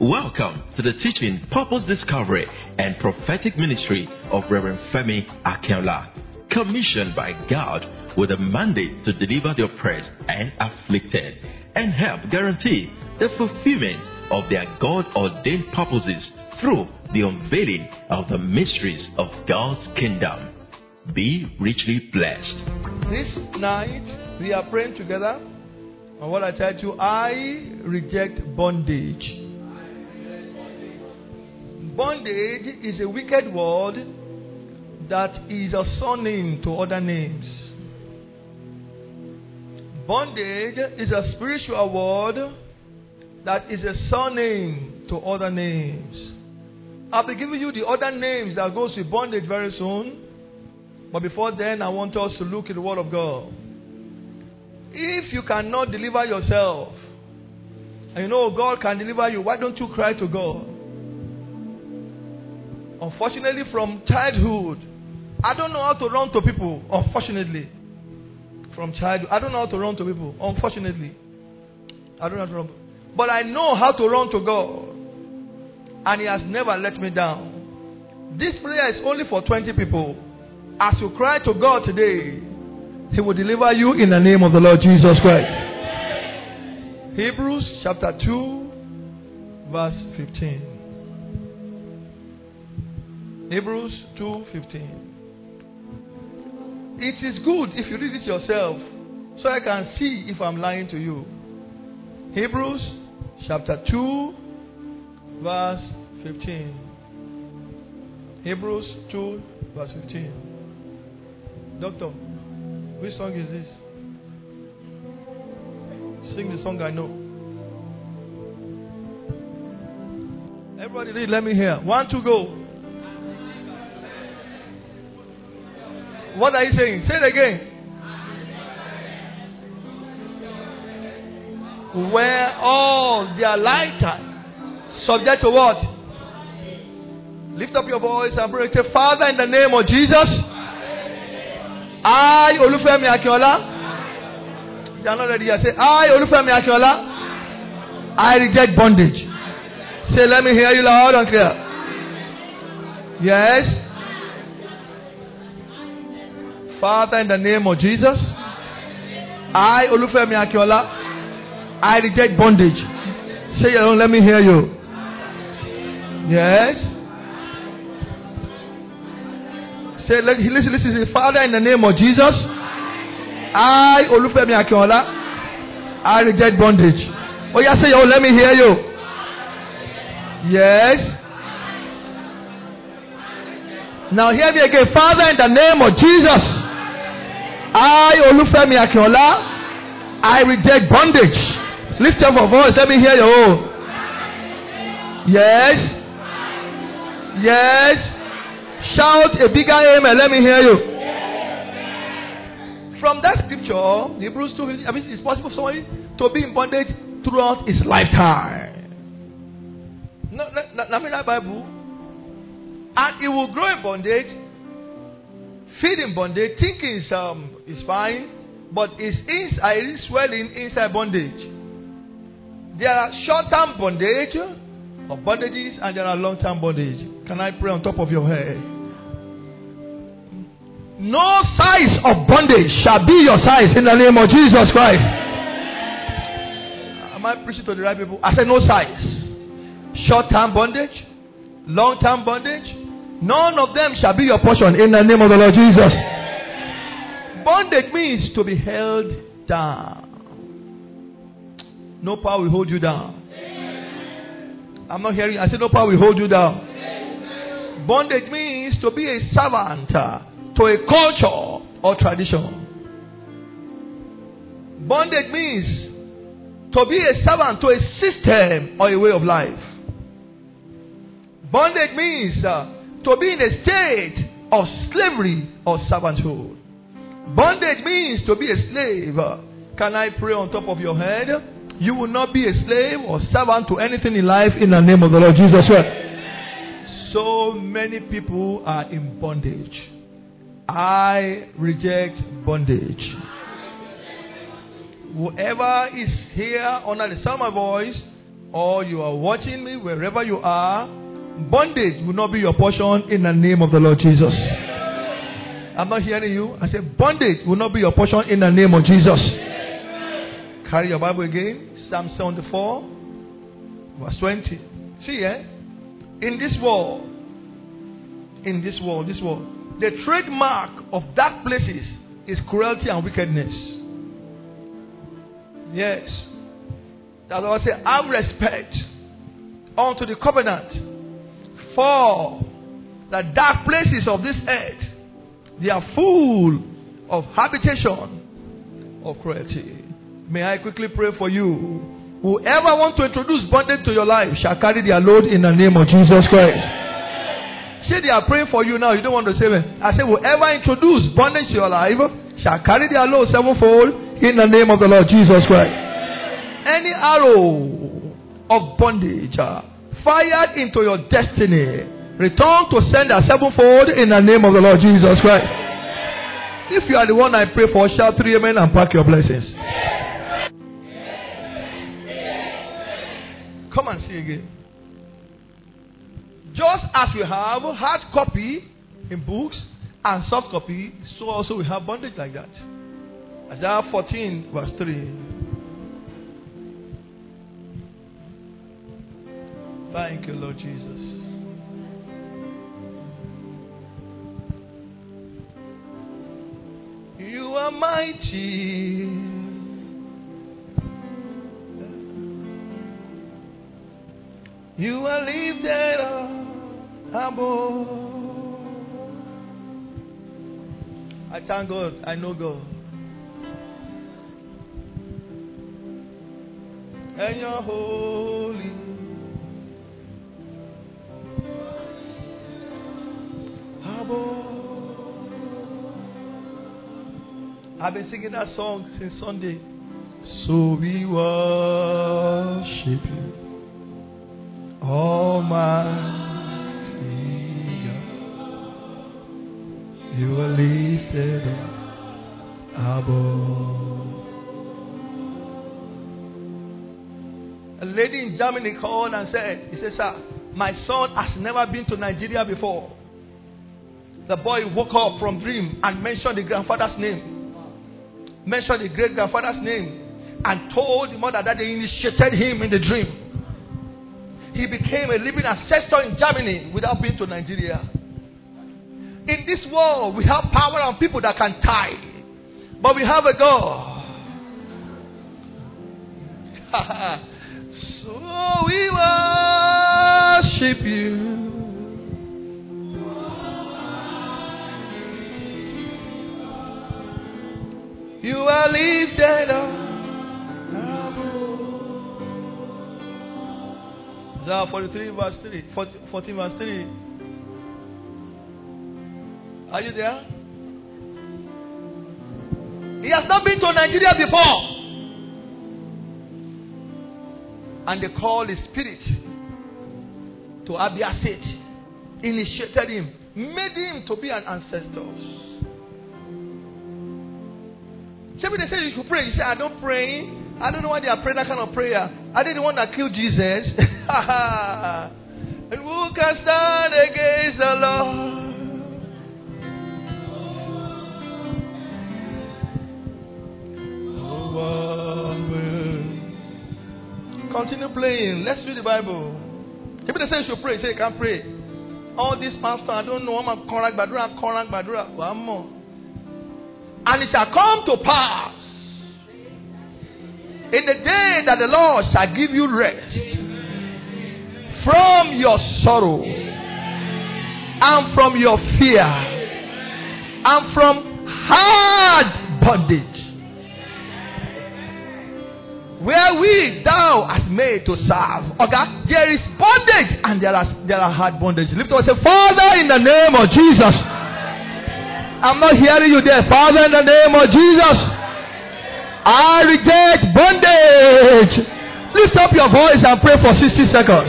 Welcome to the teaching, purpose discovery, and prophetic ministry of Reverend Femi Akinola, commissioned by God with a mandate to deliver the oppressed and afflicted and help guarantee the fulfillment of their God-ordained purposes through the unveiling of the mysteries of God's kingdom. Be richly blessed. This night, we are praying together on what I title, I Reject Bondage. Bondage is a wicked word that is a surname to other names. Bondage is a spiritual word that is a surname to other names. I'll be giving you the other names that goes with bondage very soon. But before then, I want us to look at the Word of God. If you cannot deliver yourself, and you know God can deliver you, why don't you cry to God? Unfortunately, from childhood, I don't know how to run to people. Unfortunately, from childhood, I don't know how to run to people. Unfortunately, I don't know how to run. But I know how to run to God, and He has never let me down. This prayer is only for 20 people. As you cry to God today, He will deliver you in the name of the Lord Jesus Christ. Hebrews chapter 2, verse 15. Hebrews 2:15. It is good if you read it yourself, so I can see if I'm lying to you. Hebrews chapter 2, verse 15. Hebrews 2, verse 15. Doctor, which song is this? Sing the song I know. Everybody read, let me hear. 1, 2, go. What are you saying? Say it again. Where all their lifetime subject to what? Lift up your voice and pray. Say, Father, in the name of Jesus, I, Olufemi Akinola. You are not ready yet. Say, I, Olufemi Akinola, I reject bondage. Say, let me hear you loud and clear. Yes. Father, in the name of Jesus, I, Olufemi Akinola, I reject bondage. Say your own, let me hear you. Yes. Say, listen. Father, in the name of Jesus, I, Olufemi Akinola, I reject bondage. Oh, yeah, say your own, let me hear you. Yes. Now hear me again. Father, in the name of Jesus, I, Olufemi Akinola, I reject bondage. Lift up your voice. Let me hear your own. Yes. Yes. Shout a bigger amen. Let me hear you. From that scripture, Hebrews 2, I mean, it's possible for somebody to be in bondage throughout his lifetime. No, Bible. And he will grow in bondage, feed in bondage, thinking is fine, but is swelling inside bondage. There are short-term bondage or bondages, and there are long-term bondage. Can I pray on top of your head? No size of bondage shall be your size in the name of Jesus Christ. Am I preaching to the right people? I said no size. Short-term bondage, long-term bondage, none of them shall be your portion in the name of the Lord Jesus. Bondage means to be held down. No power will hold you down. I'm not hearing. I said no power will hold you down. Bondage means to be a servant to a culture or tradition. Bondage means to be a servant to a system or a way of life. Bondage means to be in a state of slavery or servanthood. Bondage means to be a slave. Can I pray on top of your head? You will not be a slave or servant to anything in life in the name of the Lord Jesus Christ. So many people are in bondage. I reject bondage. Whoever is here under the sound of my voice, or you are watching me, wherever you are, bondage will not be your portion in the name of the Lord Jesus. I'm not hearing you. I said bondage will not be your portion in the name of Jesus. Carry your Bible again. Psalm 74, verse 20. See, in this world, the trademark of dark places is cruelty and wickedness. Yes. That's why I say, have respect unto the covenant. For the dark places of this earth, they are full of habitation of cruelty. May I quickly pray for you. Whoever wants to introduce bondage to your life shall carry their load in the name of Jesus Christ. Say they are praying for you now. You don't want to say it. I say whoever introduce bondage to your life shall carry their load sevenfold in the name of the Lord Jesus Christ. Any arrow of bondage fired into your destiny, return to send a sevenfold in the name of the Lord Jesus Christ. If you are the one I pray for, shout 3 amen and pack your blessings. Come and see again. Just as we have hard copy in books and soft copy, so also we have bondage like that. Isaiah 14 verse 3. Thank you, Lord Jesus. You are mighty. You are lifted up above. I thank God. I know God. And you're holy. I've been singing that song since Sunday. So we worship you, Almighty God. You are lifted up above. A lady in Germany called and said, he said, sir, my son has never been to Nigeria before. The boy woke up from dream and mentioned the grandfather's name, mentioned the great grandfather's name, and told the mother that they initiated him in the dream. He became a living ancestor in Germany without being to Nigeria. In this world, we have power and people that can tie, but we have a God. So we worship you. You are lifted up. Isaiah 43 verse 3. 14 verse 3. Are you there? He has not been to Nigeria before. And they called his spirit to Abia State, initiated him, made him to be an ancestor. They say you should pray. You say, I don't pray. I don't know why they are praying that kind of prayer. Are they the one that killed Jesus? And who can stand against the Lord? Continue playing. Let's read the Bible. If they say you should pray, you say you can't pray. All this pastor, I don't know. I'm a Korak Badura. One more. And it shall come to pass in the day that the Lord shall give you rest from your sorrow and from your fear and from hard bondage, wherewith thou art made to serve. Okay? There is bondage and there are hard bondage. Lift up and say, Father, in the name of Jesus. I'm not hearing you there. Father, in the name of Jesus, I reject bondage. Lift up your voice and pray for 60 seconds.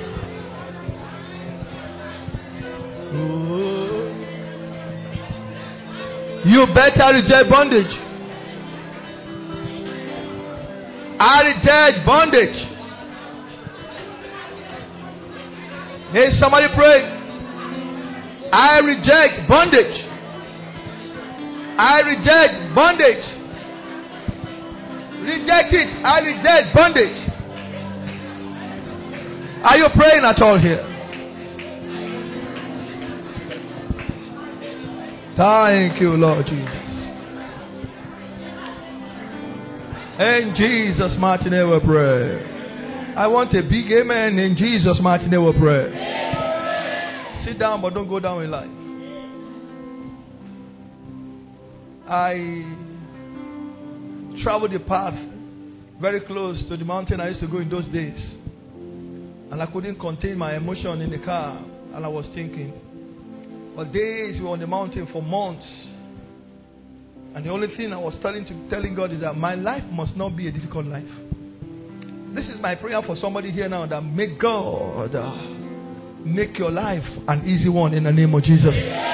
You better reject bondage. I reject bondage. Hey, somebody pray. I reject bondage. I reject bondage. Reject it. I reject bondage. Are you praying at all here? Thank you, Lord Jesus. In Jesus' mighty name we pray. I want a big amen. In Jesus' mighty name we pray. Sit down, but don't go down in life. I traveled the path very close to the mountain I used to go in those days. And I couldn't contain my emotion in the car. And I was thinking, for days we were on the mountain for months. And the only thing I was telling God is that my life must not be a difficult life. This is my prayer for somebody here now, that may God make your life an easy one in the name of Jesus.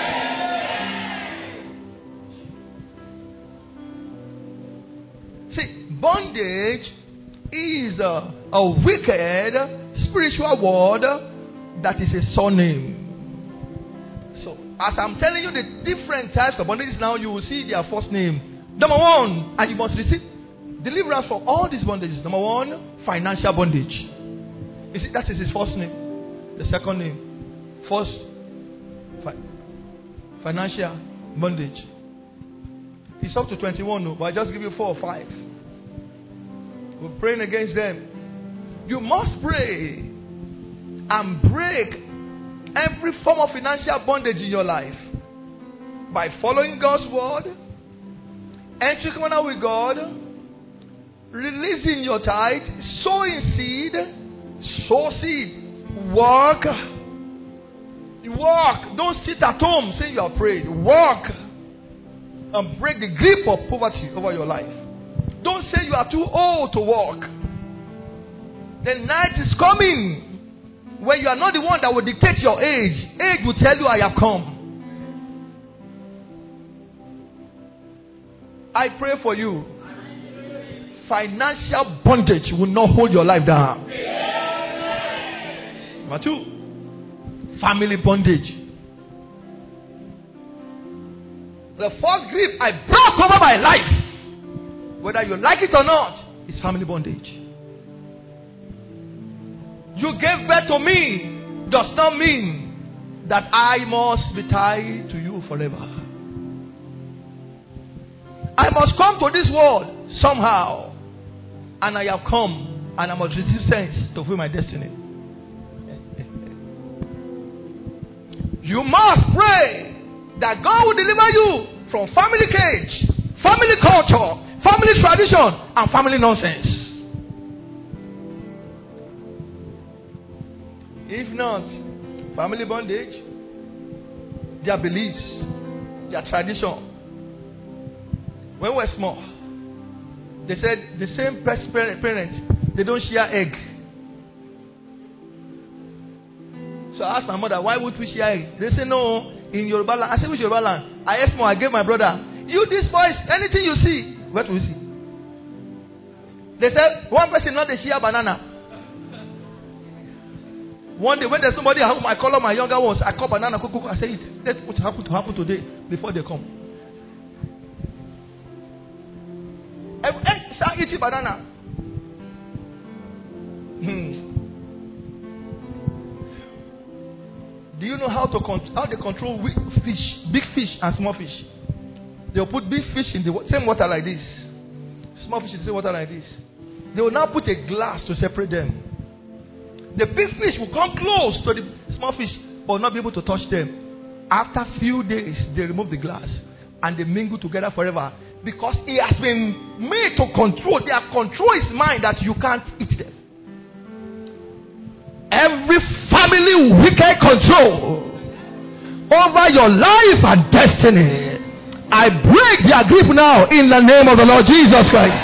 See, bondage is a wicked spiritual word that is a surname. So, as I'm telling you the different types of bondage now, you will see their first name. Number one, and you must receive deliverance from all these bondages. Number one, financial bondage. You see, that is his first name. The second name, first, financial bondage. It's up to 21, but I just give you 4 or 5. We're praying against them. You must pray and break every form of financial bondage in your life by following God's word, entering covenant with God, releasing your tithe, sowing seed, sow seed, work. Don't sit at home saying you are prayed. Work and break the grip of poverty over your life. Don't say you are too old to work. The night is coming when you are not the one that will dictate your age. Age will tell you I have come. I pray for you. Financial bondage will not hold your life down. Number 2, family bondage. The first grip I broke over my life, whether you like it or not, is family bondage. You gave birth to me does not mean that I must be tied to you forever. I must come to this world somehow, and I have come, and I must receive sense to fulfill my destiny. You must pray that God will deliver you from family cage, family culture, family tradition, and family nonsense. If not, family bondage, their beliefs, their tradition. When we were small, they said the same parents, they don't share egg. So I asked my mother, why would we share egg? They said, no, in Yoruba land. I said, which Yoruba land? I asked more, I gave my brother. You, this boys, anything you see, what will you see? They said, one person not they share banana. One day when there's somebody at home, I call up my younger ones, I call banana, cook, I say, that's what happened to happen today before they come. Start eating banana. Do you know how they control fish, big fish and small fish? They'll put big fish in the same water like this, small fish in the same water like this. They will now put a glass to separate them. The big fish will come close to the small fish, but will not be able to touch them. After a few days, they remove the glass and they mingle together forever, because it has been made to control. Their control is mine that you can't eat them. Every family wicked control over your life and destiny, I break their grip now in the name of the Lord Jesus Christ.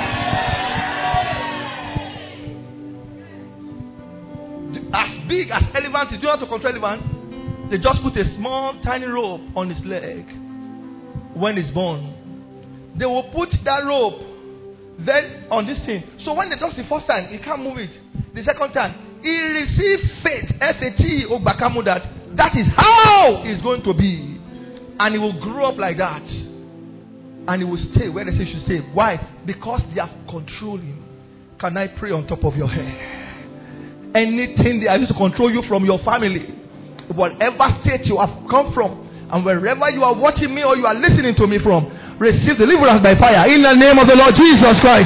As big as elephant is, do you know how to control elephant? They just put a small tiny rope on his leg when he's born. They will put that rope then on this thing. So when they touch the first time, he can't move it. The second time, he received faith, F-A-T, Ogbakamu, that is how it's going to be. And he will grow up like that. And he will stay where they say he should stay. Why? Because they have controlled him. Can I pray on top of your head? Anything they are used to control you from your family, whatever state you have come from, and wherever you are watching me or you are listening to me from, receive deliverance by fire in the name of the Lord Jesus Christ.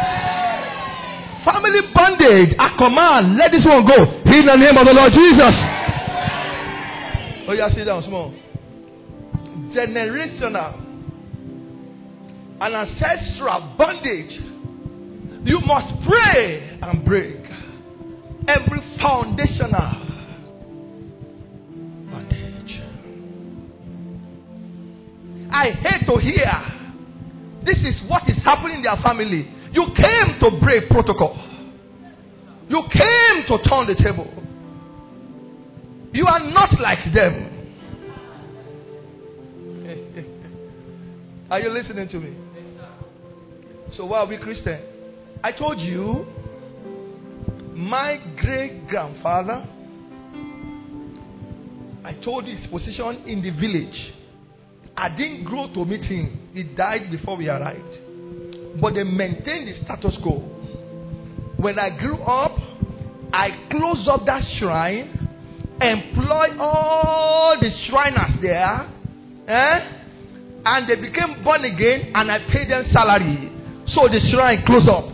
Family bondage, I command, let this one go in the name of the Lord Jesus. Oh, yeah, sit down small. Generational and ancestral bondage, you must pray and break every foundational bondage. I hate to hear this is what is happening in their family. You came to break protocol. You came to turn the table. You are not like them. Are you listening to me? So why are we Christian? I told you, my great-grandfather, I told you his position in the village. I didn't grow to meet him. He died before we arrived. But they maintained the status quo. When I grew up, I closed up that shrine, employed all the shriners there, and they became born again, and I paid them salary. So the shrine closed up.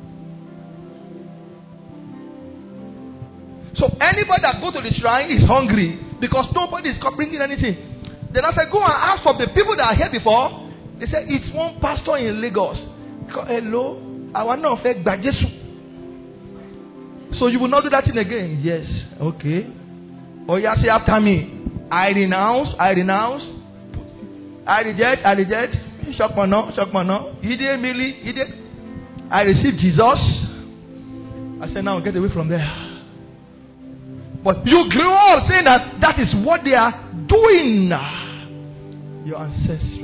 So anybody that go to the shrine is hungry because nobody is bringing anything. Then I said, go and ask from the people that are here before. They said, it's one pastor in Lagos. Hello, I want to affect by Jesus. So you will not do that thing again? Yes. Okay. Oh, yeah, say after me. I renounce. I reject. Shock man no. He did really. I received Jesus. I said, now get away from there. But you grew up saying that is what they are doing. Your ancestry.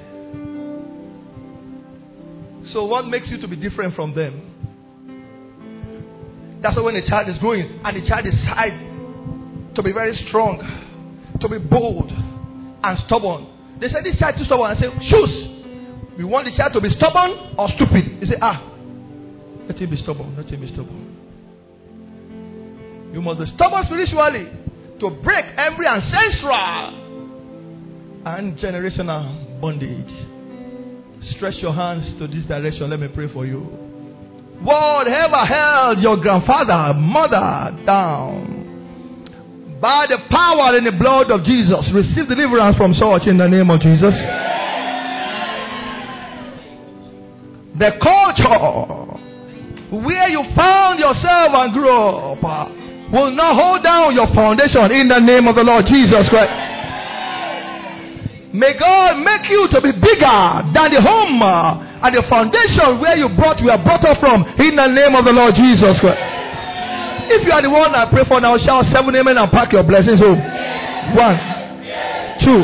So what makes you to be different from them? That's why when a child is growing and the child decides to be very strong, to be bold and stubborn. They say this child is too stubborn. I say, choose. We want the child to be stubborn or stupid. They say, let him be stubborn. Let him be stubborn. You must be stubborn spiritually to break every ancestral and generational bondage. Stretch your hands to this direction. Let me pray for you. Whatever held your grandfather, mother down, by the power and the blood of Jesus, receive deliverance from such in the name of Jesus. The culture where you found yourself and grew up will not hold down your foundation in the name of the Lord Jesus Christ. May God make you to be bigger than the home and the foundation where you were brought up from in the name of the Lord Jesus Christ. If you are the one I pray for now, shout 7 amen and pack your blessings home. 1, 2,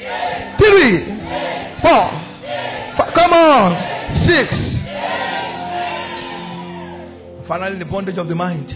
3, 4. Come on. 6. Finally, the bondage of the mind.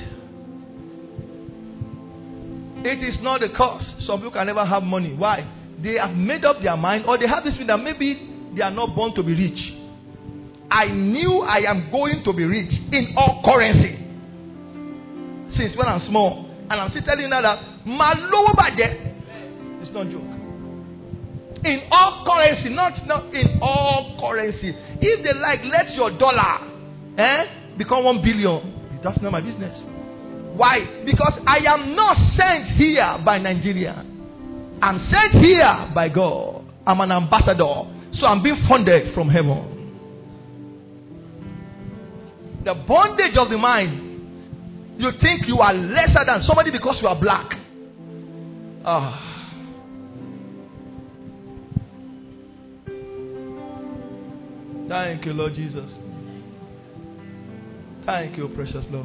It is not the cause. Some people can never have money. Why? They have made up their mind, or they have this feeling that maybe they are not born to be rich. I knew I am going to be rich in all currency since when I'm small, and I'm still telling you now that my lower budget is not a joke. In all currency, not in all currency. If they like, let your dollar become 1 billion. That's not my business. Why? Because I am not sent here by Nigeria. I'm sent here by God. I'm an ambassador. So I'm being funded from heaven. The bondage of the mind. You think you are lesser than somebody because you are black. Thank you, Lord Jesus. Thank you, precious Lord.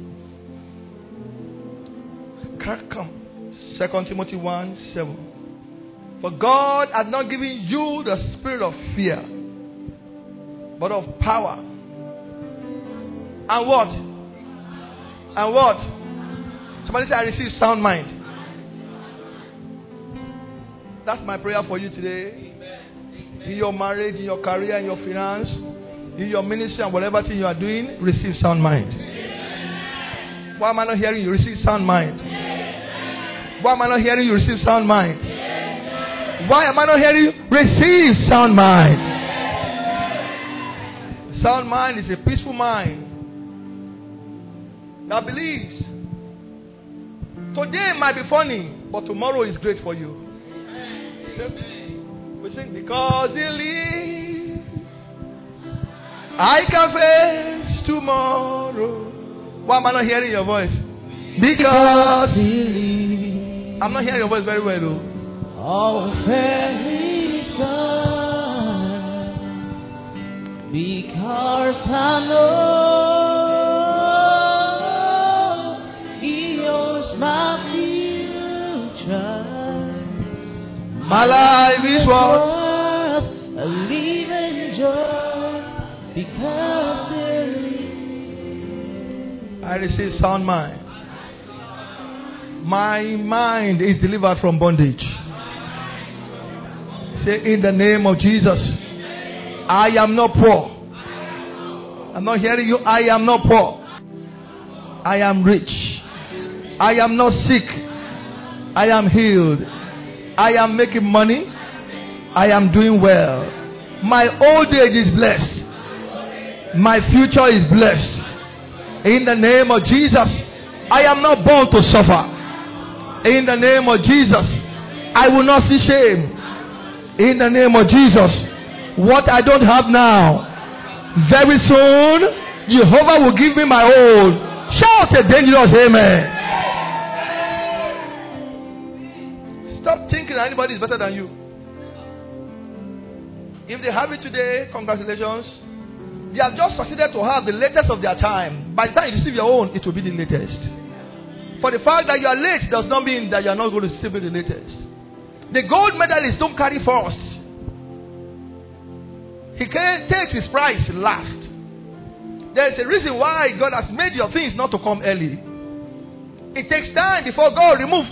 Come. 2 Timothy 1:7. For God has not given you the spirit of fear, but of power. And what? And what? Somebody say, I receive sound mind. That's my prayer for you today. In your marriage, in your career, in your finance, in your ministry, and whatever thing you are doing, receive sound mind. Why am I not hearing you? Receive sound mind. Why am I not hearing you? Receive sound mind. Why am I not hearing you? Receive sound mind. Sound mind is a peaceful mind that believes today might be funny, but tomorrow is great for you. We sing, because he lives, I can face tomorrow. Why am I not hearing your voice? Because he lives. I'm not hearing your voice very well, though. All fair is done, because I know he owns my future. My life is worth a living joy, because I receive sound mind. My mind is delivered from bondage. Say, in the name of Jesus, I am not poor. I'm not hearing you. I am not poor. I am rich. I am not sick. I am healed. I am making money. I am doing well. My old age is blessed. My future is blessed. In the name of Jesus, I am not born to suffer. In the name of Jesus, I will not see shame. In the name of Jesus, what I don't have now, very soon, Jehovah will give me my own. Shout a dangerous amen. Stop thinking anybody is better than you. If they have it today, congratulations. They have just succeeded to have the latest of their time. By the time you receive your own, it will be the latest. For the fact that you are late does not mean that you are not going to still be the latest. The gold medalists don't carry first. He takes his prize last. There is a reason why God has made your things not to come early. It takes time before God removes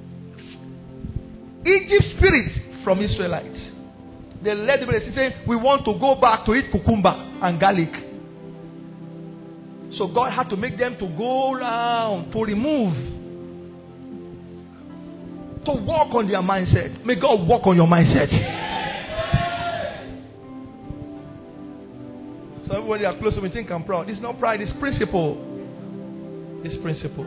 Egypt's spirit from Israelites. They led the people saying, we want to go back to eat cucumber and garlic. So God had to make them to go around, to remove, to work on their mindset. May God work on your mindset. So everybody are close to me think I'm proud. It's not pride, it's principle. It's principle.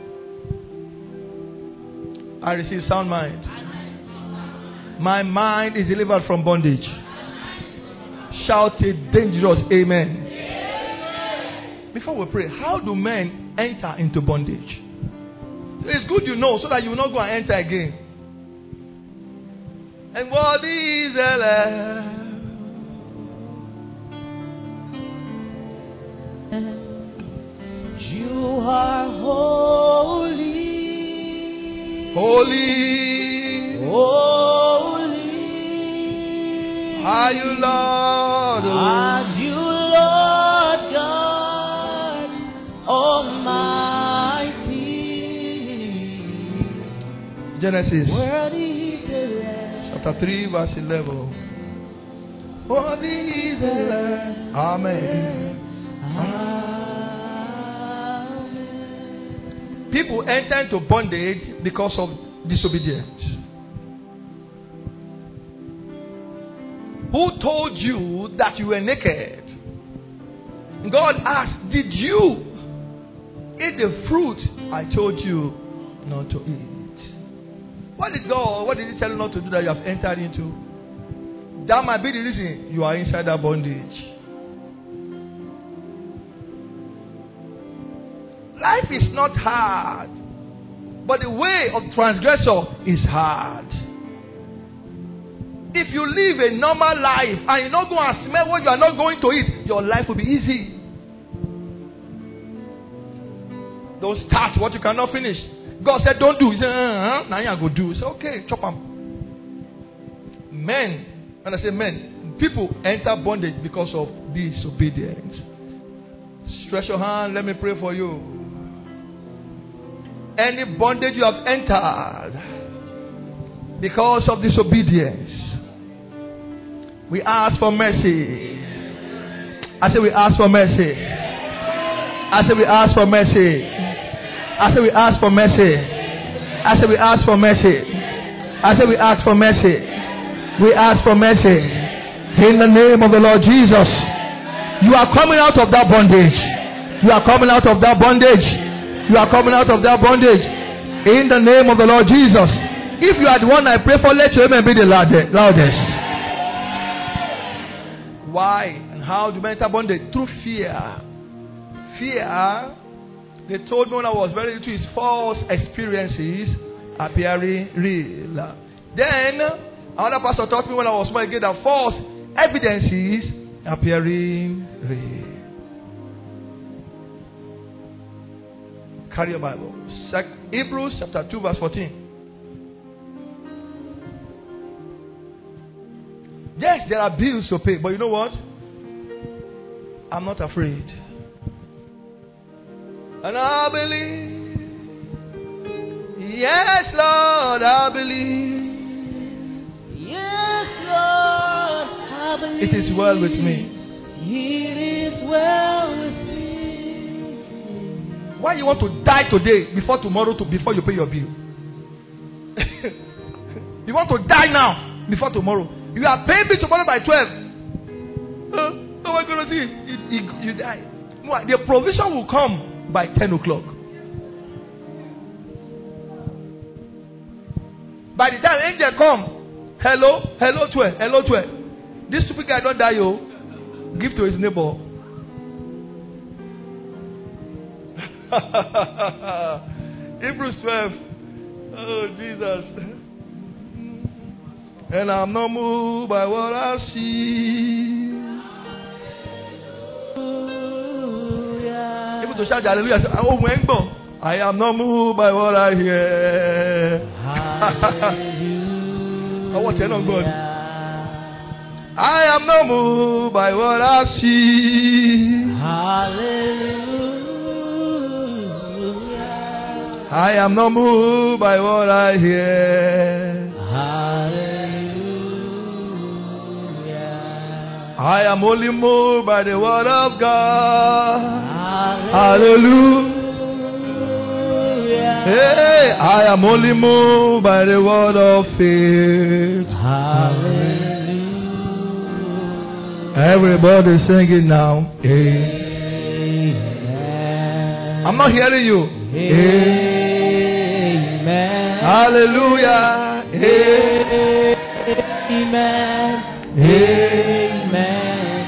I receive sound mind. My mind is delivered from bondage. Shout a dangerous amen. Before we pray, how do men enter into bondage? It's good you know so that you will not go and enter again. And what is the Lamb? You are holy. Holy. Holy. Are you Lord? Are you Lord God Almighty? Genesis Worthy is the Lamb. chapter 3 verse 11. Worthy is the Lamb. Amen. People enter into bondage because of disobedience. Who told you that you were naked? God asked, did you eat the fruit I told you not to eat? What did he tell you not to do that you have entered into? That might be the reason you are inside that bondage. Life is not hard, but the way of transgressor is hard. If you live a normal life and you not go and smell what you are not going to eat, your life will be easy. Don't start what you cannot finish. God said don't do. He said, now you go do. Say, okay, chop them. Men, and I say men, people enter bondage because of disobedience. Stretch your hand, let me pray for you. Any bondage you have entered because of disobedience, we ask for mercy. I say we ask for mercy. I say we ask for mercy. I say we ask for mercy. I say we ask for mercy. I say we ask for mercy. We ask for mercy. In the name of the Lord Jesus. You are coming out of that bondage. You are coming out of that bondage. You are coming out of that bondage. In the name of the Lord Jesus. If you are the one I pray for, let your amen be the loudest. Why and how do men enter bondage? Through fear. Fear, they told me when I was very little, is false experiences appearing real. Then, another pastor taught me when I was small again that false evidences appearing real. Carry your Bible. Hebrews chapter 2 verse 14. Yes, there are bills to pay, but you know what? I'm not afraid. And I believe. Yes, Lord, I believe. Yes, Lord, I believe. It is well with me. It is well with me. Why you want to die today before tomorrow before you pay your bill? You want to die now before tomorrow. You are paying me tomorrow by 12. Oh my God, you die. The provision will come by 10 o'clock. By the time angel come, hello 12. This stupid guy don't die, yo. Give to his neighbor. Hebrews 12. Oh Jesus. And I'm not moved by what I see. Able to shout hallelujah. Oh, I am not moved by what I hear. Oh, what's your God? I am not moved by what I see. Hallelujah. I am not moved by what I hear. Hallelujah. I am only moved by the word of God. Hallelujah. Hey, I am only moved by the word of faith. Hallelujah. Everybody sing it now. Amen. I'm not hearing you. Amen. Hallelujah. Amen. Amen.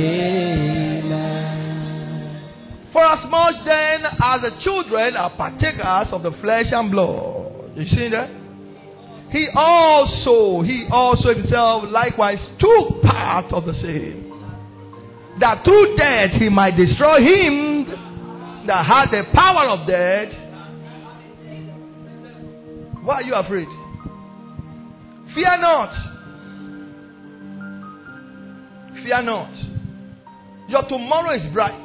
Amen. For as much then as the children are partakers of the flesh and blood. You see that? He also himself likewise took part of the same, that through death he might destroy him that had the power of death. Why are you afraid? Fear not. Fear not. Your tomorrow is bright.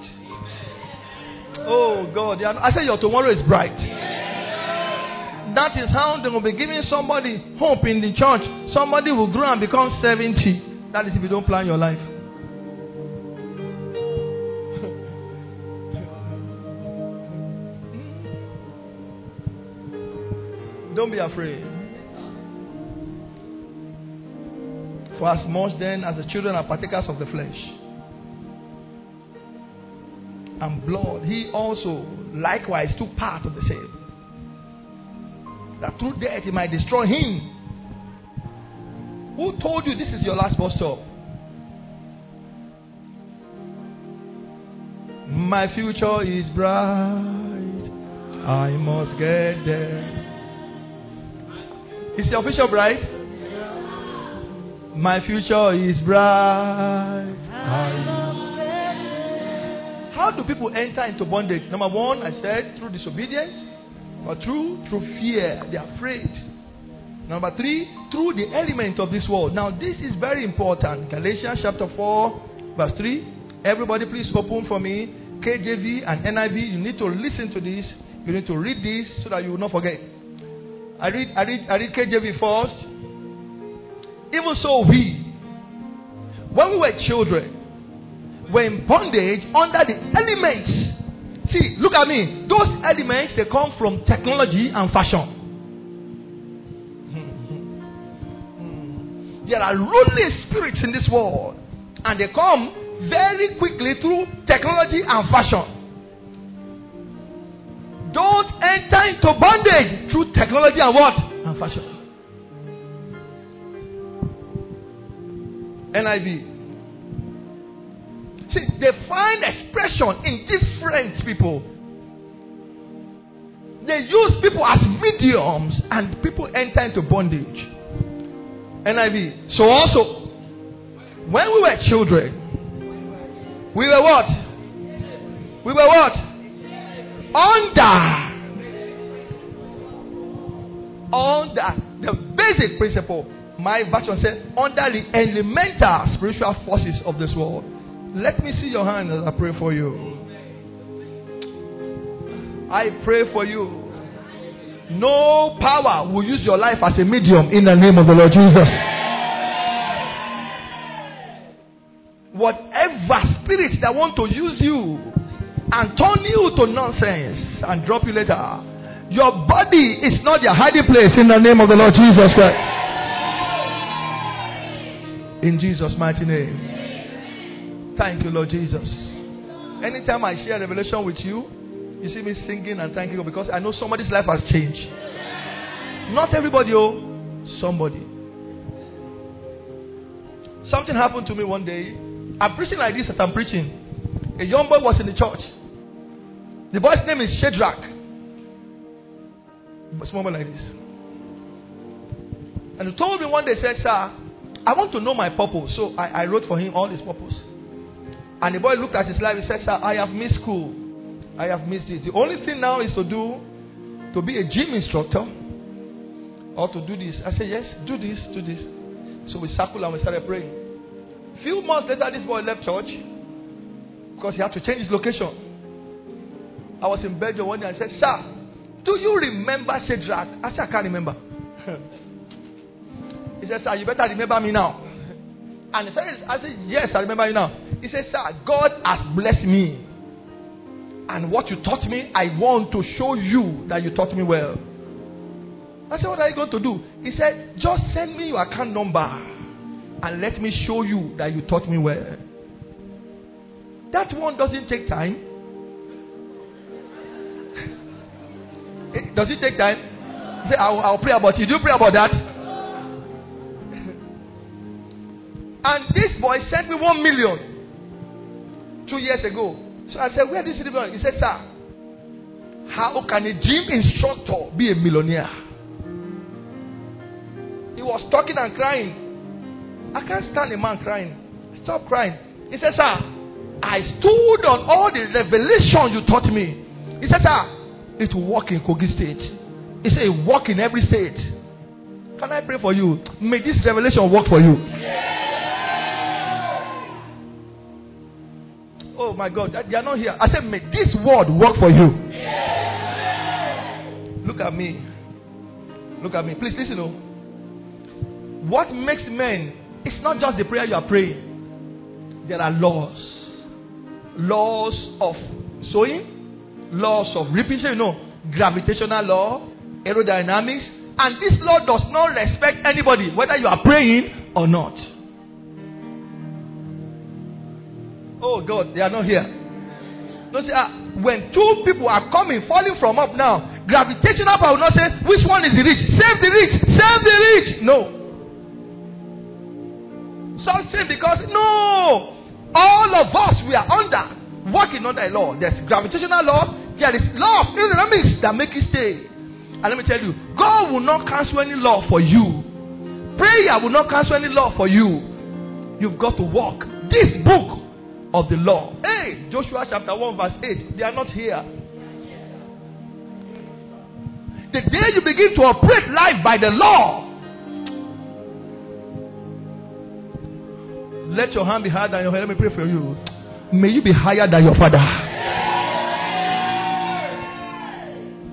Oh God, I say your tomorrow is bright. That is how they will be giving somebody hope in the church. Somebody will grow and become 70. That is if you don't plan your life. Don't be afraid. For as much then as the children are partakers of the flesh and blood, he also likewise took part of the same, that through death he might destroy him. Who told you this is your last bus stop? My future is bright. I must get there. Is your future bright? My future is bright. How do people enter into bondage? Number one, I said through disobedience. Or through fear. They are afraid. Number three, through the element of this world. Now this is very important. Galatians chapter 4 verse 3. Everybody please open for me KJV and NIV. You need to listen to this. You need to read this so that you will not forget. I read KJV first. Even so, when we were children, were in bondage under the elements. See, look at me. Those elements, they come from technology and fashion. There are ruling spirits in this world, and they come very quickly through technology and fashion. Don't enter into bondage through technology and what? And fashion. NIV. See, they find expression in different people. They use people as mediums, and people enter into bondage. NIV. So also, when we were children, we were what? We were what? Under the basic principle. My version says, under the elemental spiritual forces of this world. Let me see your hand as I pray for you. I pray for you. No power will use your life as a medium in the name of the Lord Jesus. Whatever spirit that want to use you and turn you to nonsense and drop you later, your body is not your hiding place in the name of the Lord Jesus Christ. In Jesus' mighty name. Thank you, Lord Jesus. Anytime I share revelation with you, you see me singing and thanking you because I know somebody's life has changed. Not everybody, somebody. Something happened to me one day. I'm preaching like this as I'm preaching. A young boy was in the church. The boy's name is Shadrach. A small boy like this. And he told me one day, said, "Sir, I want to know my purpose." So I wrote for him all his purpose. And the boy looked at his life. He said, "Sir, I have missed school. I have missed it. The only thing now is to be a gym instructor or to do this." I said, "Yes, do this, do this." So we circled and we started praying. A few months later, this boy left church because he had to change his location. I was in Belgium one day and I said, "Sir, do you remember Shadrach?" I said, "I can't remember." He said, "Sir, you better remember me now." And I said, "Yes, I remember you now." He said, "Sir, God has blessed me. And what you taught me, I want to show you that you taught me well." I said, "What are you going to do?" He said, "Just send me your account number and let me show you that you taught me well." That one doesn't take time. Does it take time? He said, I'll pray about it. Do you pray about that? And this boy sent me 1 million 2 years ago. So I said, "Where did this money?" He said, "Sir, how can a gym instructor be a millionaire?" He was talking and crying. I can't stand a man crying. Stop crying. He said, "Sir, I stood on all the revelation you taught me." He said, "Sir, it will work in Kogi State." He said, "It will work in every state." Can I pray for you? May this revelation work for you. Oh my God, they are not here. I said, may this word work for you. Look at me. Look at me. Please listen. What makes men, it's not just the prayer you are praying. There are laws. Laws of sowing, laws of reaping, gravitational law, aerodynamics. And this law does not respect anybody, whether you are praying or not. Oh God, they are not here. Don't say, when two people are coming, falling from up now, gravitational power will not say, which one is the rich? Save the rich! Save the rich! No. Some say because, no! All of us, we are working under a law. There's gravitational law, there is law of aerodynamics that make it stay. And let me tell you, God will not cancel any law for you. Prayer will not cancel any law for you. You've got to walk. This book of the law. Hey, Joshua chapter 1 verse 8. They are not here. The day you begin to operate life by the law, let your hand be higher than your head. Let me pray for you. May you be higher than your father.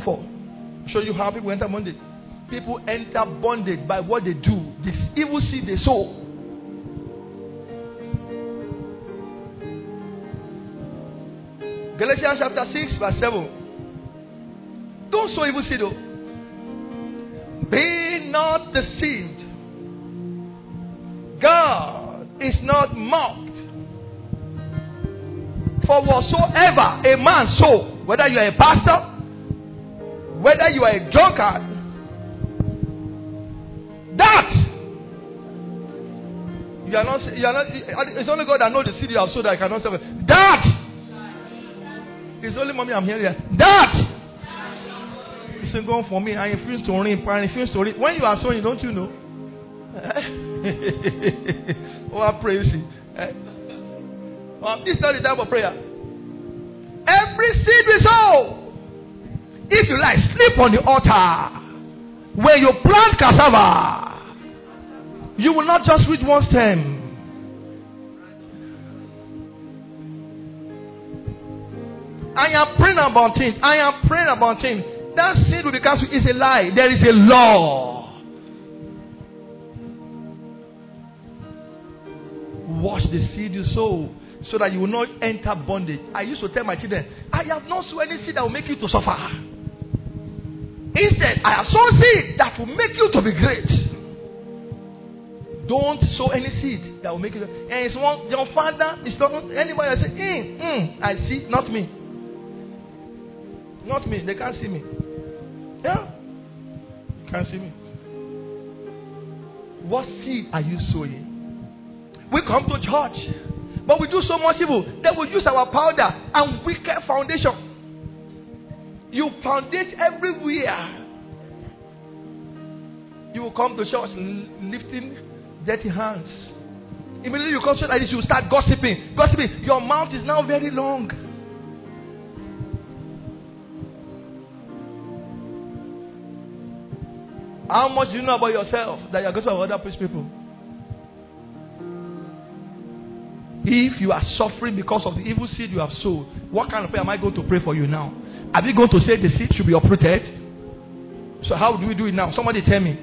Number 4. I'll show you how people enter bondage. People enter bondage by what they do. This evil seed they sow. Galatians chapter 6 verse 7. Don't sow evil seed though. Be not deceived. God is not mocked. For whatsoever a man sow, whether you are a pastor, whether you are a drunkard, that you are not. It's only God that knows the seed you have sowed that I cannot sell it. That it's only mommy I'm hearing. That it's going for me. I refuse to reap. I refuse to reap. When you are sowing, don't you know? Oh, I praise you. This is not the type of prayer. Every seed we sow, if you like, sleep on the altar. When you plant cassava, you will not just reach one stem. I am praying about it. I am praying about it. That seed will be cancelled. It's a lie. There is a law. Wash the seed you sow so that you will not enter bondage. I used to tell my children, I have not sown any seed that will make you to suffer. Instead, I have sown seed that will make you to be great. Don't sow any seed that will make you. And it's one, your father is not anybody that say, I see, not me. Not me. They can't see me. Yeah? You can't see me. What seed are you sowing? We come to church, but we do so much evil that we use our powder and wicked foundation. You foundate everywhere. You will come to church lifting dirty hands. Immediately you come to church like this, you start gossiping. Gossiping. Your mouth is now very long. How much do you know about yourself that you are going to have other people? If you are suffering because of the evil seed you have sowed, what kind of prayer am I going to pray for you now? Are we going to say the seed should be uprooted? So how do we do it now? Somebody tell me.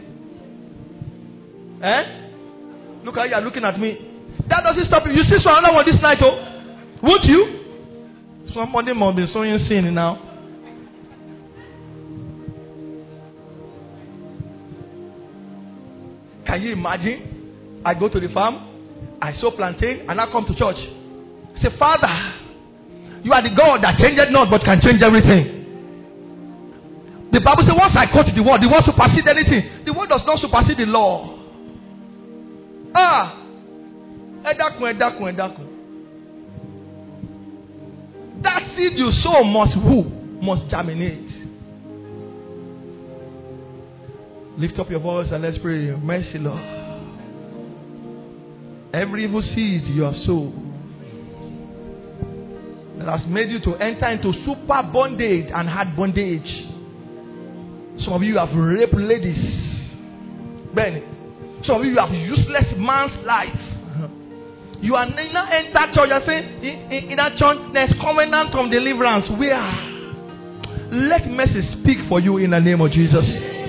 Look how you are looking at me. That doesn't stop you. You see another one this night, oh? Would you? Somebody must be sowing sin now. Can you imagine? I go to the farm, I sow plantain, and I come to church. Say, Father, you are the God that changeth not but can change everything. The Bible says once I quote the word supersedes anything. The word does not supersede the law. Edakun. That seed you sow must germinate. Lift up your voice and let's pray. Mercy, Lord. Every evil seed you have sown that has made you to enter into super bondage and hard bondage. Some of you have raped ladies. Ben. Some of you have useless man's life. You are now enter church and say, in that church there's covenant of deliverance. Where? Let mercy speak for you in the name of Jesus.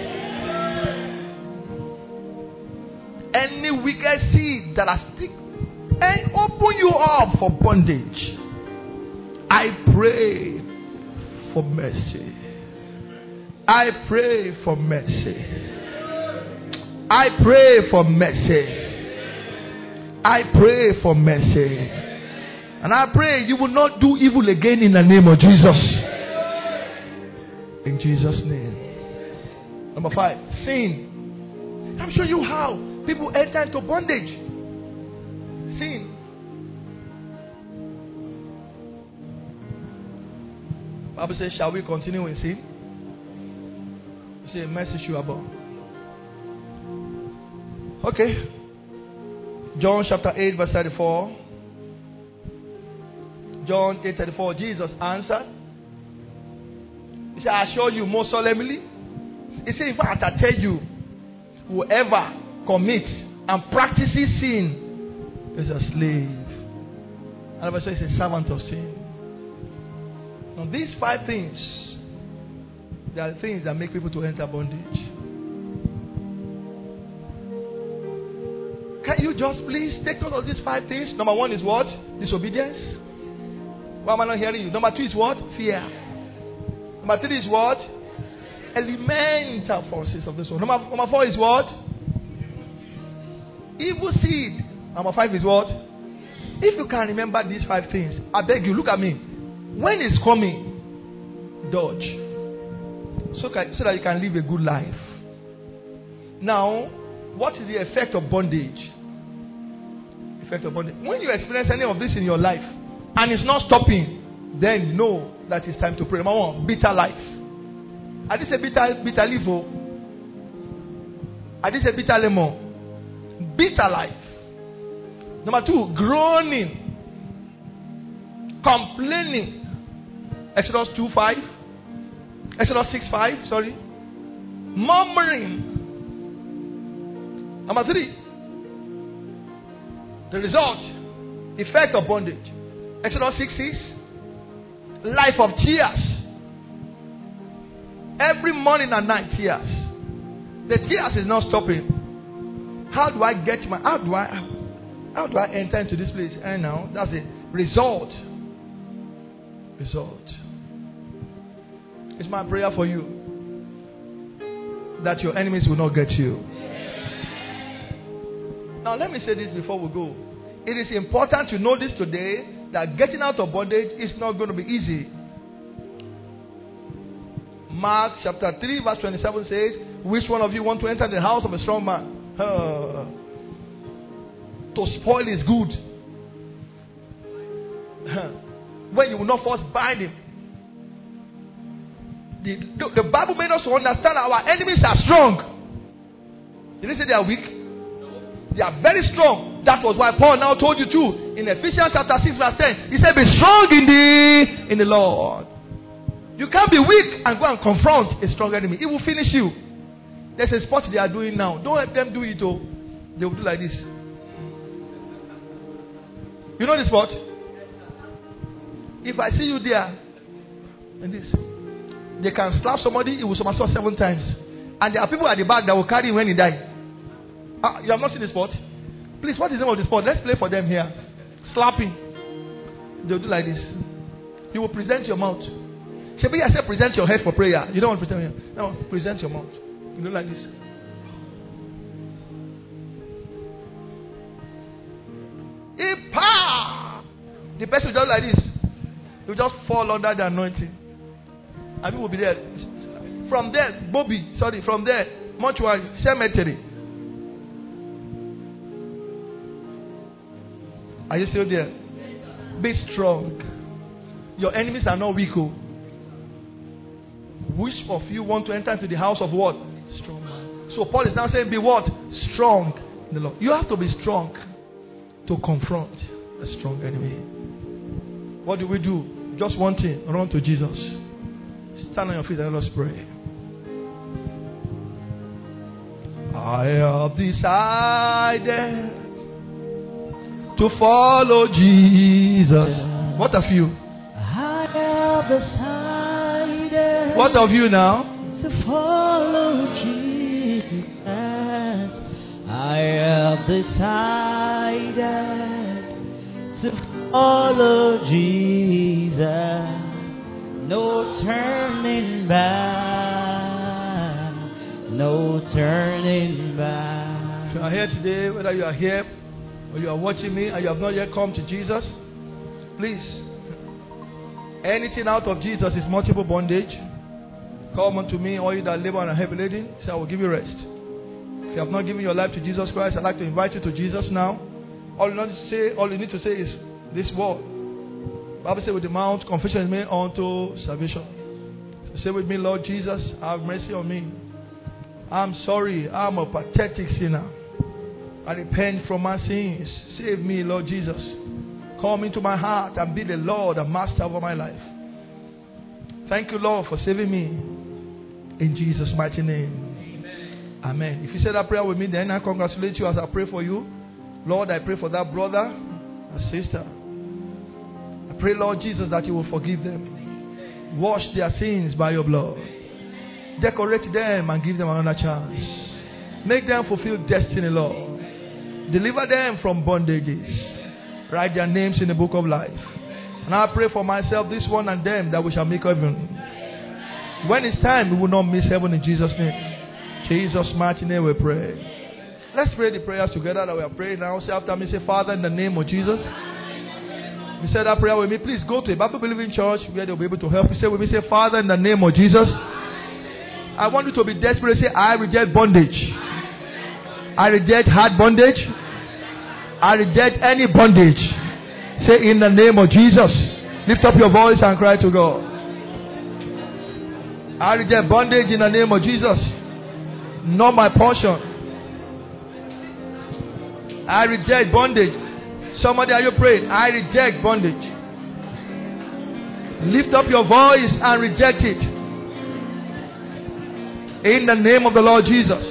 Any wicked seed that has stick and open you up for bondage, I pray for mercy. I pray for mercy. I pray for mercy. I pray for mercy. And I pray you will not do evil again in the name of Jesus. In Jesus' name. Number 5, sin. I'm showing you how people enter into bondage. Sin. Bible says, shall we continue in sin? Say a message you about. Okay. John chapter 8 verse 34. John 8:34. Jesus answered. He said, I assure you most solemnly. He said, in fact, I tell you, whoever commits and practices sin is a slave. And the verse is a servant of sin. Now these 5 things There are things that make people to enter bondage. Can you just please take note of these 5 things? Number 1 is what? Disobedience. Why am I not hearing you? Number 2 is what? Fear. Number 3 is what? Elemental forces of this world. Number 4 is what? Evil seed. Number 5 is what? If you can remember these 5 things, I beg you, look at me. When it's coming, dodge. So that you can live a good life. Now, what is the effect of bondage? Effect of bondage. When you experience any of this in your life and it's not stopping, then know that it's time to pray. Number 1, bitter life. I didn't say bitter leaf. I didn't say bitter lemon. Bitter life. Number 2, groaning, complaining. Exodus 2:5. Exodus 6:5. Sorry. Murmuring. Number 3, the result, effect of bondage. Exodus 6:6. Life of tears. Every morning and night, tears. The tears is not stopping. How do I get how do I enter into this place? And now, that's the result. Result. It's my prayer for you that your enemies will not get you. Now, let me say this before we go. It is important to know this today, that getting out of bondage is not going to be easy. Mark chapter 3 verse 27 says, which one of you want to enter the house of a strong man? To spoil his good. When you will not first bind him. The Bible made us to understand our enemies are strong. Did it say they are weak? They are very strong. That was why Paul now told you too. In Ephesians chapter 6 verse 10. He said, be strong in the Lord. You can't be weak and go and confront a strong enemy. It will finish you. There's a sport they are doing now. Don't let them do it. Oh. They will do like this. You know the sport? If I see you there, and this, they can slap somebody, it will somersault 7 times. And there are people at the back that will carry him when he dies. You have not seen the sport? Please, what is the name of the sport? Let's play for them here. Slapping. They'll do like this. You will present your mouth. Shebi, I said present your head for prayer. You don't want to present your head. No, present your mouth. You do like this. The person will just like this. He will just fall under the anointing. And we will be there. From there, from there, mortuary, cemetery. Are you still there? Be strong. Your enemies are not weak. Which of you want to enter into the house of what? Strong man. So Paul is now saying, be what? Strong in the Lord. You have to be strong to confront a strong enemy. What do we do? Just one thing. Run to Jesus. Stand on your feet and let us pray. I have decided to follow Jesus. What of you? I have decided. What of you now? To follow Jesus. I have decided to follow Jesus. No turning back. No turning back. If you are here today, whether you are here or you are watching me and you have not yet come to Jesus, please, anything out of Jesus is multiple bondage. Come unto me, all you that labor and are heavy laden, so I will give you rest. If you have not given your life to Jesus Christ, I'd like to invite you to Jesus now. All you need to say is this word. The Bible says with the mouth, confession is made unto salvation. So say with me, Lord Jesus, have mercy on me. I'm sorry, I'm a pathetic sinner. I repent from my sins. Save me, Lord Jesus. Come into my heart and be the Lord and Master over my life. Thank you, Lord, for saving me. In Jesus' mighty name. Amen. If you say that prayer with me, then I congratulate you as I pray for you. Lord, I pray for that brother and sister. I pray, Lord Jesus, that you will forgive them. Wash their sins by your blood. Decorate them and give them another chance. Make them fulfill destiny, Lord. Deliver them from bondages. Write their names in the book of life. And I pray for myself, this one and them, that we shall make heaven. When it's time, we will not miss heaven in Jesus' name. Jesus' mighty name we pray. Let's pray the prayers together that we are praying now. Say after me, say, Father, in the name of Jesus. You said that prayer with me. Please go to a Bible believing church where they'll be able to help you. Say with me, say, Father, in the name of Jesus. I want you to be desperate. Say, I reject bondage. I reject hard bondage. I reject any bondage. Say, in the name of Jesus. Lift up your voice and cry to God. I reject bondage in the name of Jesus. Not my portion. I reject bondage. Somebody, are you praying? I reject bondage. Lift up your voice and reject it. In the name of the Lord Jesus.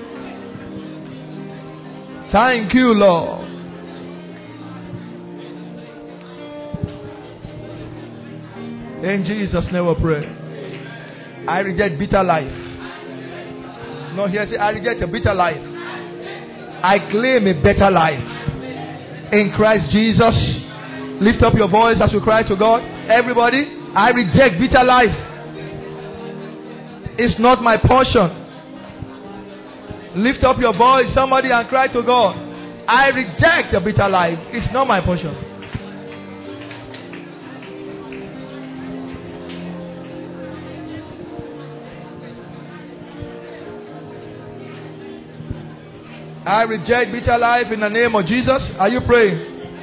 Thank you, Lord. In Jesus' name we pray. I reject bitter life. No, here say, I reject a bitter life. I claim a better life. In Christ Jesus. Lift up your voice as you cry to God. Everybody, I reject bitter life. It's not my portion. Lift up your voice, somebody, and cry to God. I reject a bitter life. It's not my portion. I reject bitter life in the name of Jesus. Are you praying?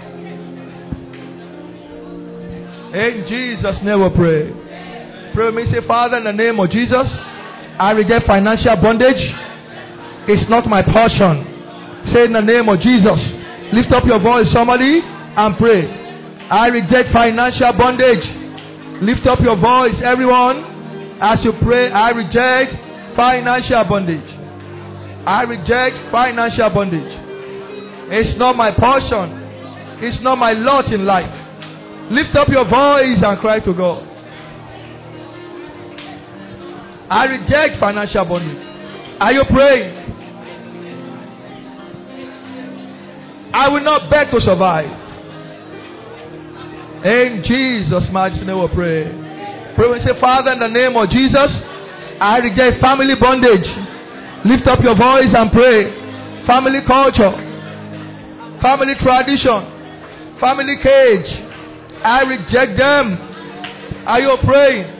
In Jesus' name we pray. Pray with me. Say, Father, in the name of Jesus, I reject financial bondage. It's not my portion. Say, in the name of Jesus. Lift up your voice, somebody, and pray. I reject financial bondage. Lift up your voice, everyone, as you pray. I reject financial bondage. I reject financial bondage. It's not my portion. It's not my lot in life. Lift up your voice and cry to God. I reject financial bondage. Are you praying? I will not beg to survive. In Jesus' mighty name we pray. Pray and say, Father, in the name of Jesus, I reject family bondage. Lift up your voice and pray. Family culture, family tradition, family cage. I reject them. Are you praying?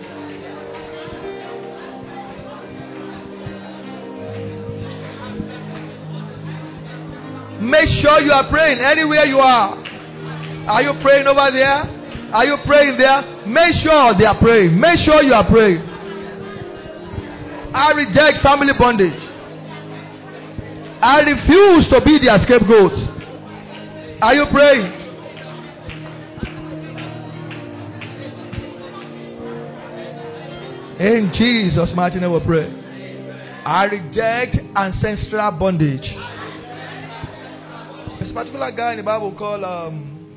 Make sure you are praying anywhere you are. Are you praying over there? Are you praying there? Make sure they are praying. Make sure you are praying. I reject family bondage. I refuse to be their scapegoat. Are you praying? In Jesus' mighty name we pray. I reject ancestral bondage. There's a particular guy in the Bible called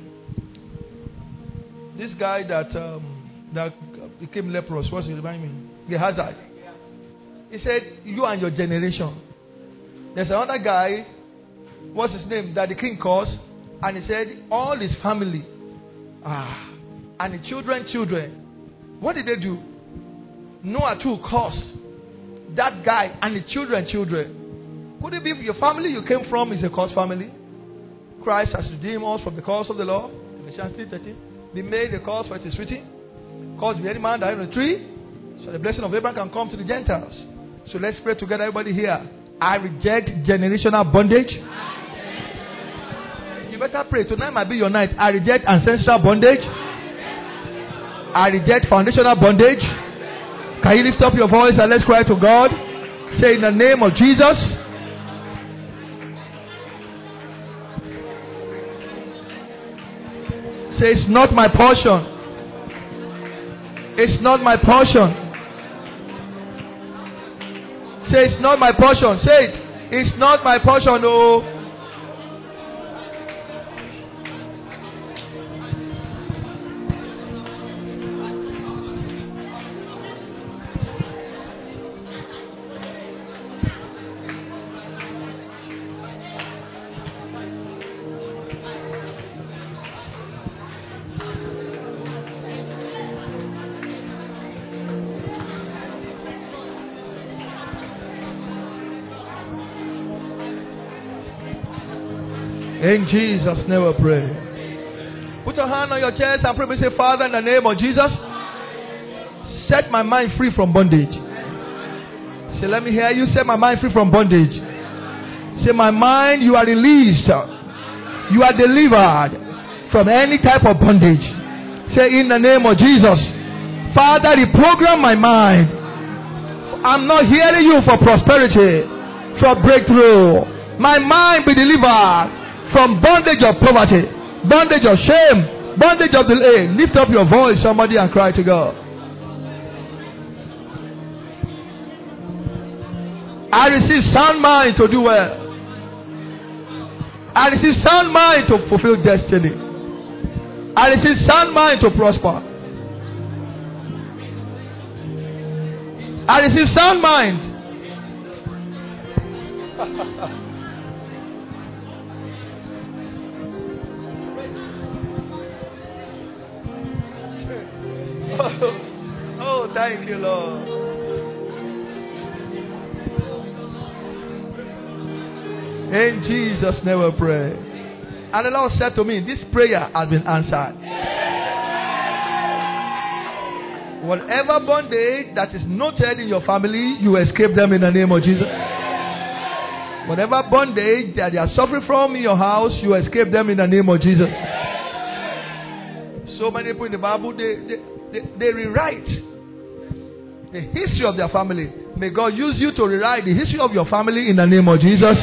this guy that became leprous. What's he remind me? Gehazi. He said, you and your generation. There's another guy, what's his name, that the king calls, and he said, all his family, and the children. What did they do? Noah too cursed that guy and the children. Could it be your family you came from is a cursed family? Christ has redeemed us from the curse of the law. Ephesians 3:13. Be made a curse for it is written. Curse be any man that on a tree, so the blessing of Abraham can come to the Gentiles. So let's pray together, everybody here. I reject generational bondage. You better pray. Tonight might be your night. I reject ancestral bondage. I reject foundational bondage. Can you lift up your voice and let's cry to God? Say, in the name of Jesus. Say, it's not my portion. It's not my portion. Say, it's not my portion. Say it. It's not my portion, oh. In Jesus' name we pray. Put your hand on your chest and pray. Say, Father, in the name of Jesus, set my mind free from bondage. Say, let me hear you. Set my mind free from bondage. Say, my mind, you are released. You are delivered from any type of bondage. Say, in the name of Jesus, Father, reprogram my mind. I'm not hearing you for prosperity, for breakthrough. My mind be delivered from bondage of poverty, bondage of shame, bondage of delay. Lift up your voice, somebody, and cry to God. I receive sound mind to do well. I receive sound mind to fulfill destiny. I receive sound mind to prosper. I receive sound mind. Oh, thank you, Lord. In Jesus' name we pray. And the Lord said to me, this prayer has been answered. Whatever bondage that is noted in your family, you escape them in the name of Jesus. Whatever bondage that you are suffering from in your house, you escape them in the name of Jesus. So many people in the Bible, they rewrite the history of their family. May God use you to rewrite the history of your family in the name of Jesus.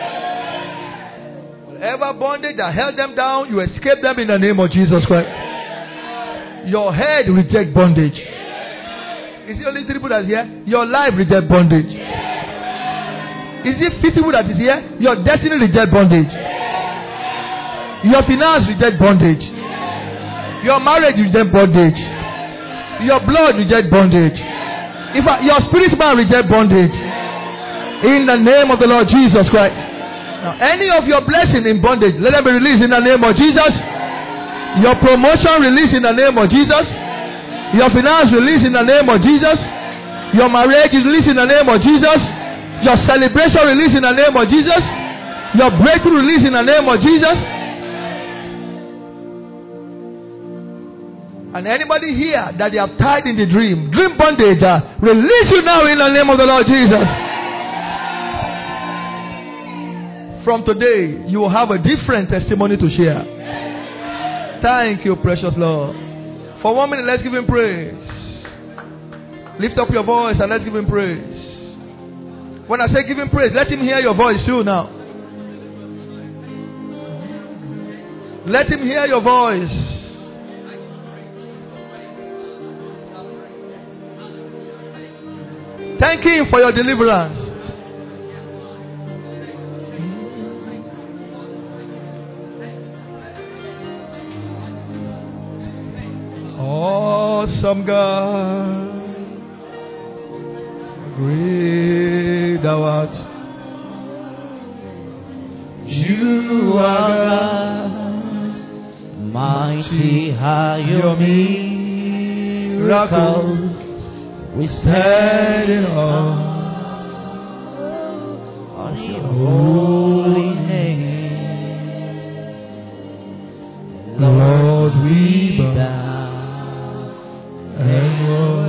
Whatever bondage that held them down, you escape them in the name of Jesus Christ. Your head reject bondage. Is it only 3 people that is here? Your life reject bondage. Is it 50 people that is here? Your destiny reject bondage. Your finance reject bondage. Your marriage reject bondage. Your blood reject bondage. Your spirit man reject bondage. In the name of the Lord Jesus Christ. Now, any of your blessing in bondage, let them be released in the name of Jesus. Your promotion released in the name of Jesus. Your finance released in the name of Jesus. Your marriage is released in the name of Jesus. Your celebration released in the name of Jesus. Your breakthrough released in the name of Jesus. And anybody here that they have tied in the dream bondage, release you now in the name of the Lord Jesus. From today, you will have a different testimony to share. Thank you, precious Lord. For 1 minute, let's give him praise. Lift up your voice and let's give him praise. When I say give him praise, let him hear your voice too now. Let him hear your voice. Thank him for your deliverance. Awesome God, great thou art. You are God, mighty are your miracles. We stand in awe of your holy name. Lord, we bow and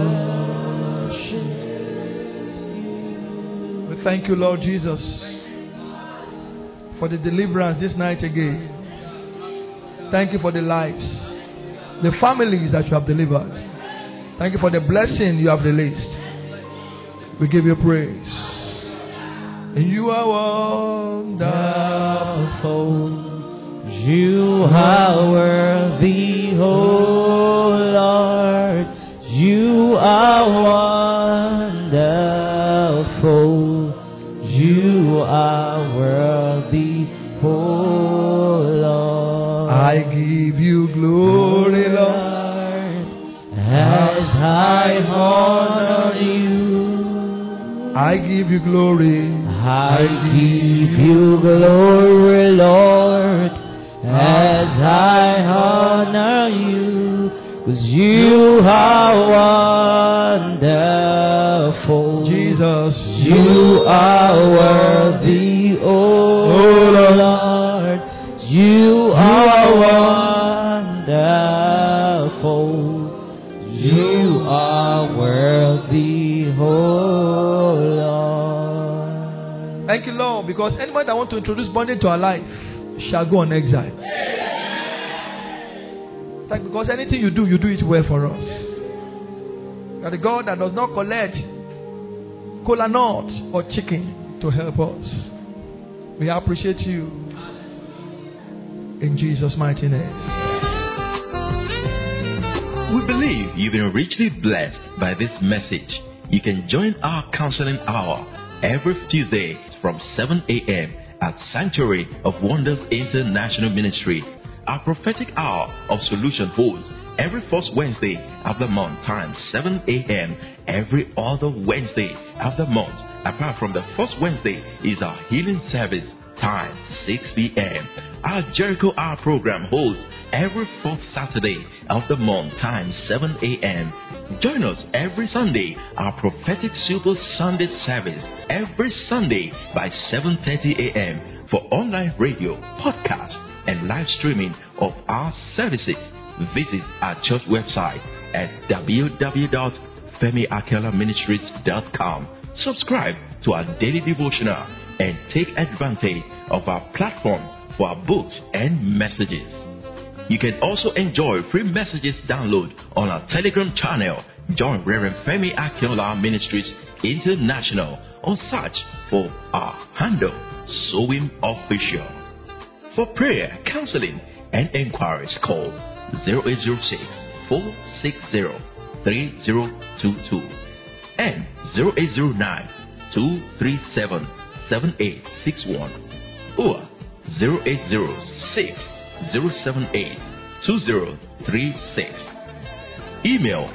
worship. We thank you, Lord Jesus, for the deliverance this night again. Thank you for the lives, the families that you have delivered. Thank you for the blessing you have released. We give you praise. You are wonderful. You are worthy, oh Lord. You are wonderful. You are worthy, oh Lord. I give you glory, Lord. As I honor you, I give you glory. I give you glory, Lord, as I honor you, 'cause you are wonderful. Jesus, you are worthy, oh Lord. more, because anyone that wants to introduce bondage to our life shall go on exile. It's like, because anything you do it well for us. You are the God that does not collect cola nuts or chicken to help us. We appreciate you. In Jesus' mighty name. We believe you've been richly blessed by this message. You can join our counseling hour every Tuesday from 7 a.m. at Sanctuary of Wonders International Ministry. Our prophetic hour of solution holds every first Wednesday of the month times 7 a.m. every other Wednesday of the month. Apart from the first Wednesday is our healing service time 6 p.m. Our Jericho Hour program holds every fourth Saturday of the month times 7 a.m. Join us every Sunday, our prophetic Super Sunday service every Sunday by 7:30 a.m. for online radio, podcast, and live streaming of our services. Visit our church website at www.femiakelaministries.com. Subscribe to our daily devotional and take advantage of our platform for our books and messages. You can also enjoy free messages download on our Telegram channel. Join Reverend Femi Akinola Ministries International or search for our handle, Sowim Official. For prayer, counseling, and inquiries, call 0806-460-3022 and 0809-237-7861 or 0806-078-2036. Email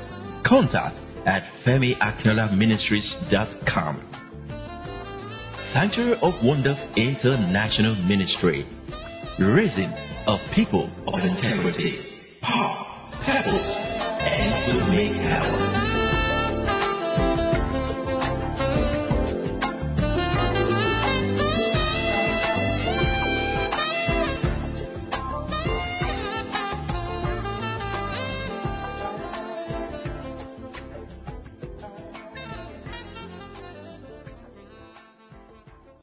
contact@femiakelaministries.com. Sanctuary of Wonders International Ministry, raising a people of integrity, power, purpose,